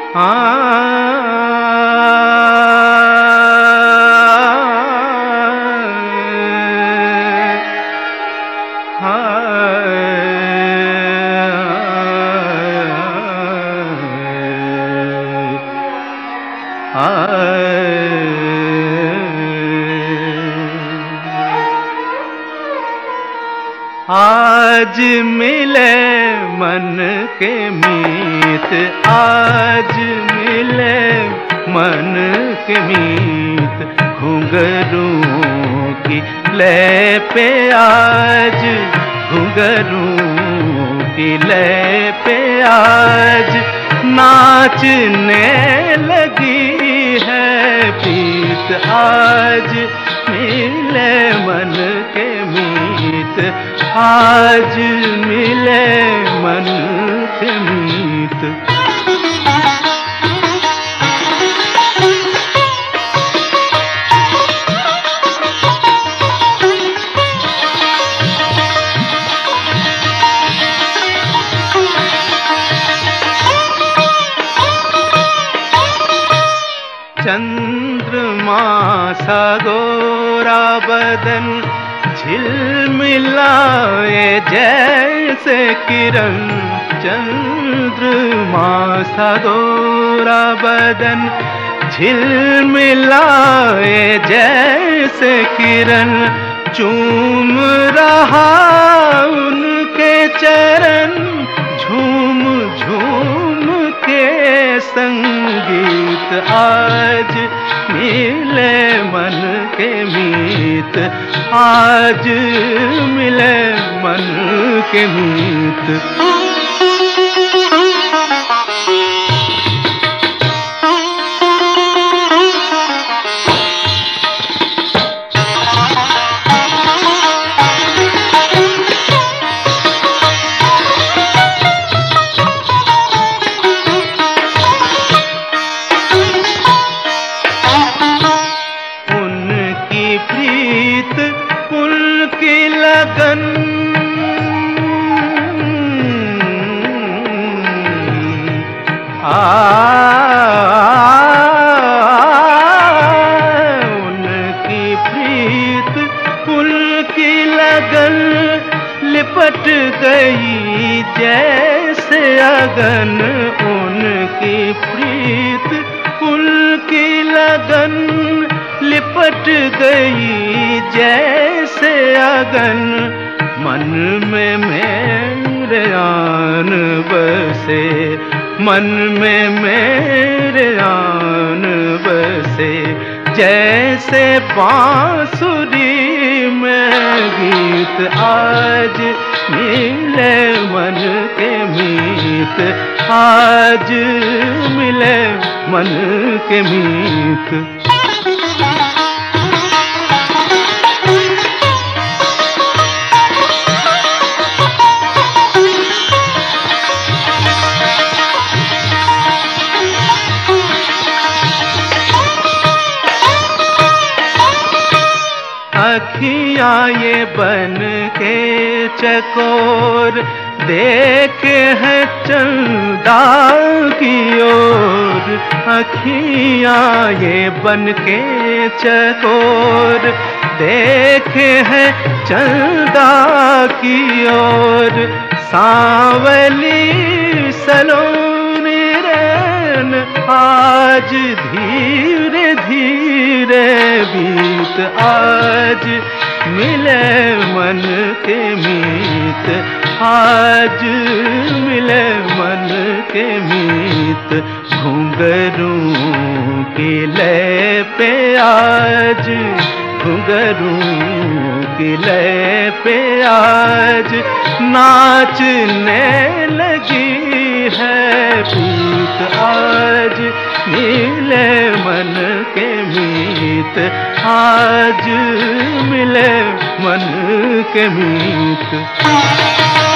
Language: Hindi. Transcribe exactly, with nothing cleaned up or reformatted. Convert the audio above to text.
आज मिले मन के मीत, आज मिले मन के मीत, घुंघरूं की लय पे आज, घुंघरूं की लय पे आज नाचने लगी है प्रीत। आज मिले मन के मीत, आज मिले मन के मीत। चंद्रमा सा गोरा बदन झिलमिलाए जैसे किरण, चंद्रमा सा गोरा बदन झिलमिलाए जैसे किरण, चूम रहा उनके चरण, झूम झूम के संगीत। आज मिले मन के मीत, आज मिले मन के मीत। उनकी लगन आ, उनकी प्रीत, उनकी लगन लिपट गई जैसे अगन, उनकी प्रीत, उनकी लगन लिपट गई जैसे अगन। मन में मेरे आन बसे, मन में मेरे आन बसे, जैसे बांसुरी में गीत। आज मिले मन के मीत, आज मिले मन के मीत। अखियाँ ये बन के चकोर देखे हैं चंदा की ओर, अखियाँ ये बन के चकोर देखे हैं चंदा की ओर। सांवली सलोनी रैन आज धीरे धीरे बीत, आज मिले मन के मीत, आज मिले मन के मीत। घुंघरूं की लय पे आज, घुंघरूं की लय पे आज नाचने लगी है प्रीत। आज मिले मन के मीत, आज मिले मन के मीत।